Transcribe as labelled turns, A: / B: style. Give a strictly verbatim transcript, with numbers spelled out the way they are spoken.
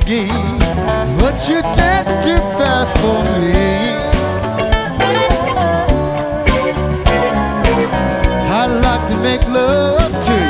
A: game, but you dance too fast for me. I'd like to make love to